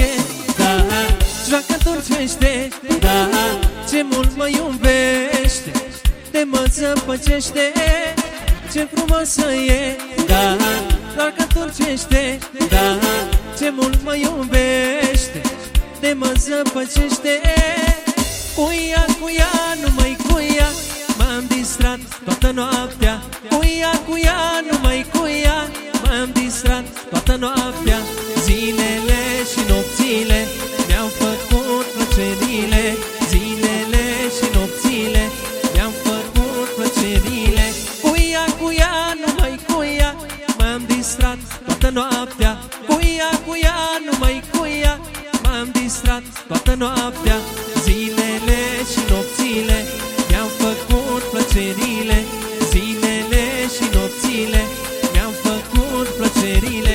e, da, joacă turcește, da, ce mult mă iubește, de mă zăpăcește, ce frumoasă e, da, doar că turcește, da, ce mult mă iubește, de mă zăpăcește. Cu ea, numai cu ea, m-am distrat toată noaptea. Cu ea, numai cu ea, m-am distrat toată noaptea. Zilele și nopțile mi-au făcut plăcerile, zilele și nopțile mi-au făcut plăcerile. Cu ea, numai cu ea, m-am distrat toată noaptea. Cu ea, numai cu ea, m-am distrat toată noaptea. Zilele și nopțile mi-au făcut plăcerile, zilele și nopțile mi-au făcut plăcerile.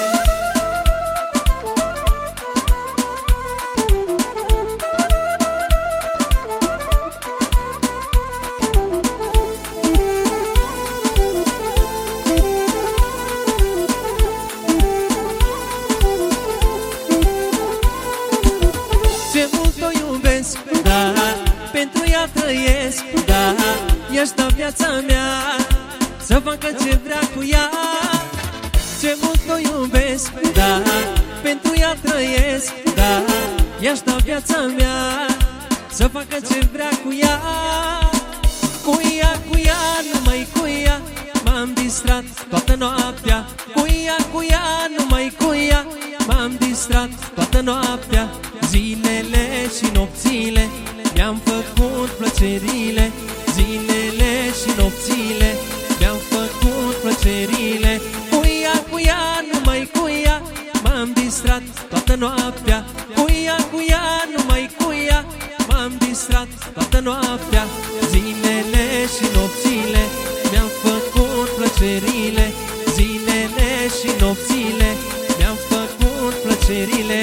Ce mult o iubesc, da, pentru ea trăiesc, da, i-aș da viața mea să facă ce vrea cu ea. Ce mult o iubesc, da, pentru ea trăiesc, da, i-aș da viața mea să facă ce vrea cu ea. Cu ea, numai cu ea, m-am distrat toată noaptea. Cu ea, numai cu ea, m-am distrat toată noaptea. Zilele și nopțile mi-am făcut plăcerile, zilele și nopțile mi-am făcut plăcerile. Cu ea, numai cu ea, m-am distrat toată noaptea. Cu ea, numai cu ea, m-am distrat toată noaptea. Zilele și nopțile mi-am făcut plăcerile, zilele și nopțile mi-am făcut plăcerile.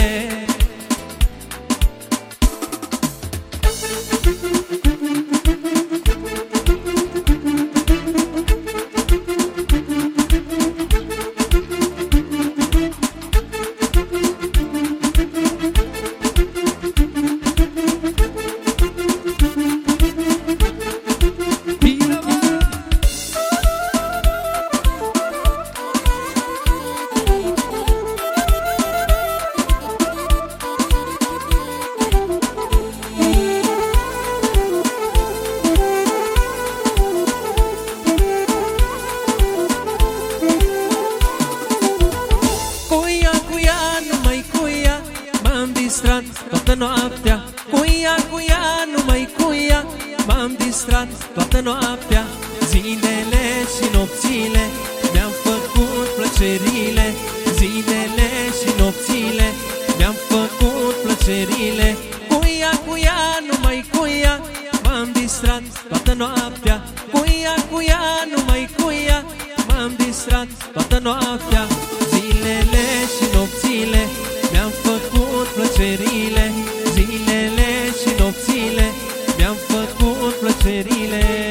Toată noaptea, cu ea, numai cu ea, m-am distrat toată noaptea. Zilele și nopțile mi-am făcut plăcerile, zilele și nopțile mi-am făcut plăcerile. Cu ea, numai cu ea, m-am distrat toată noaptea. Cu ea, numai cu ea, m-am distrat toată noaptea. Zilele și nopțile mi-am făcut plăcerile, zilele și nopțile mi-am făcut plăcerile.